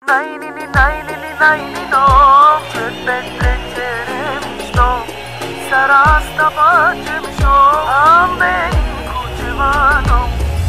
Nainini, nainini, nainino, ce petrecere mișto. Seara asta facem show, am venit cu ceva nou.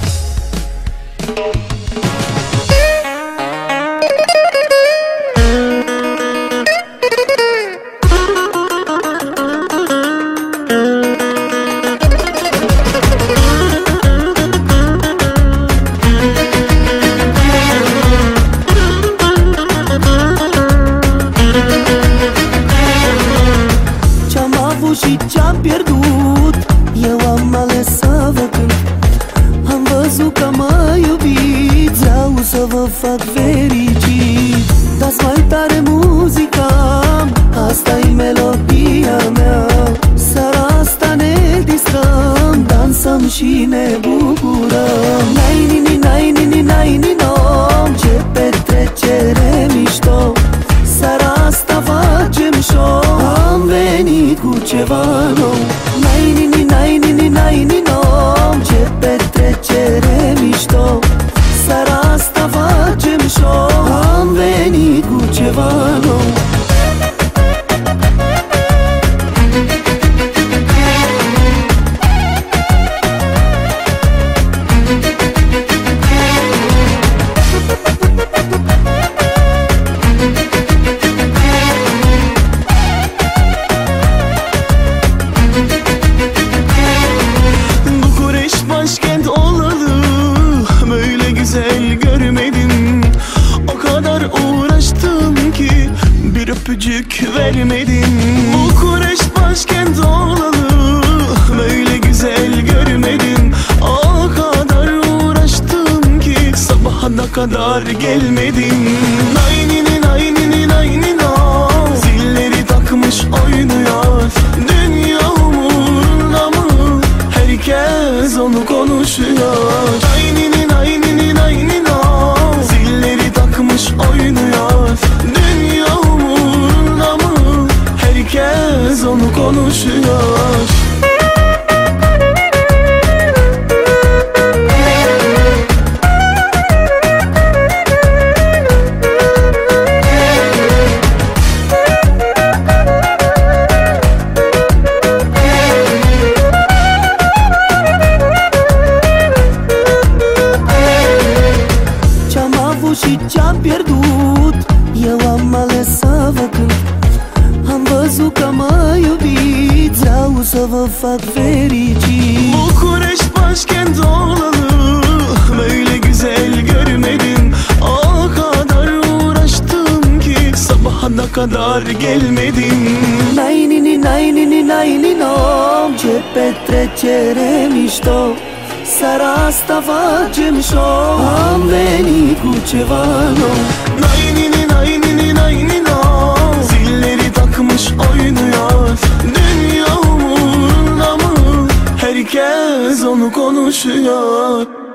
Și ce-am pierdut, eu am ales să vă cânt. Am văzut că mă iubiți, vreau să vă fac fericit. Dați mai tare muzica, asta-i melodia mea. Seara asta ne distrăm, dansăm și ne bucurăm. Nainini, nainini, nainino, ce petrecere mișto. Seara asta facem show, am venit cu ceva nou. Nainini, nainini, nainino, ce petrecere mișto. Seara asta facem show, am venit cu ceva nou. Başkent olalı böyle güzel görmedim. O kadar uğraştım ki bir öpücük vermedim. Bukureş başkent olalı böyle güzel görmedim. O kadar uğraştım ki sabahına kadar gelmedim. Naynini naynini naynino, zilleri takmış oynuyor. Dünya umurunda mı? Herkes onu konuşuyor. Naynini naynini naynino, zilleri takmış oynuyor. Dünya umurunda mı? Herkes onu konuşuyor. Și ce-am pierdut, eu am ales să vă cânt. Am văzut că mă iubiți, vreau să vă fac fericit. Bukureş başkent olalı böyle güzel görmedim. O kadar uğraştım ki sabahına kadar gelmedim. Nainini, nainini, nainino, ce petrecere mișto. Seara asta facem show, am venit cu ceva nou. Nainini nainini nainino, zilleri takmış oynuyor. Dünya umurunda mı? Herkes onu konuşuyor.